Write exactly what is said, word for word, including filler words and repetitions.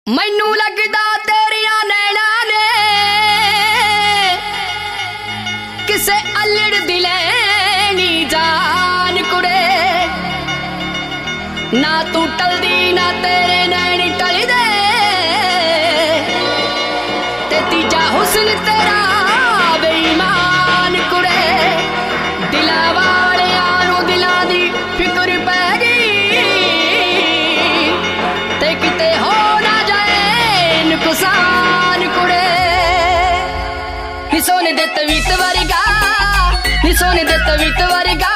मैनू लगदा तेरिया नैना ने किसे अल्लड़ दी लैनी जान कुड़े। ना तू टलदी ना तेरे नैनी टलदे ते तीजा हुस्न तेरा बेईमान कुड़े। दिला वालियां नूं दिलां दी फिक्र पै गई ते किते हो ना जाए नुकसान कुड़े। नी सोने दे तवीत वर्गा नी सोने दे तवीत वर्गा